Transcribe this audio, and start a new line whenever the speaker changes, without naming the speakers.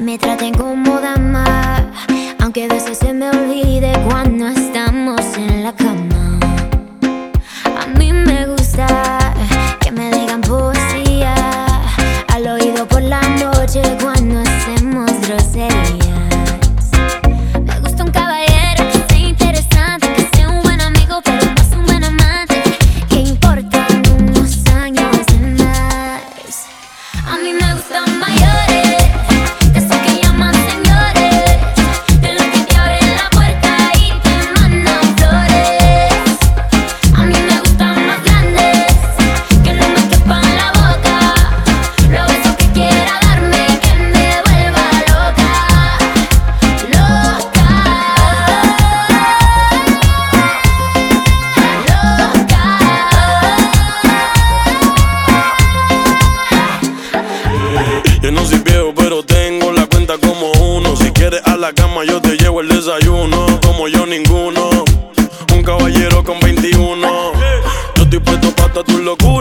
me traten como dama, aunque a veces se me olvide cuando estamos en la cama. A mí me gusta que me digan poesía al oído por la noche cuando hacemos groserías. Me gusta un caballero que sea interesante, que sea un buen amigo pero no es un buen amante, que importan unos años de más. A mí me gustan mayores, de esos que llaman señores, de los que te abren la puerta y te mandan flores. A mí me gustan más grandes, que no me quepan en la boca, los besos que quiera darme, que me vuelva loca, loca,
Yo no soy viejo, pero tengo la cuenta como uno. Si quieres a la cama, yo te llevo el desayuno. Como yo, ninguno. Un caballero con 21. Yo estoy puesto pa' toda tu locura.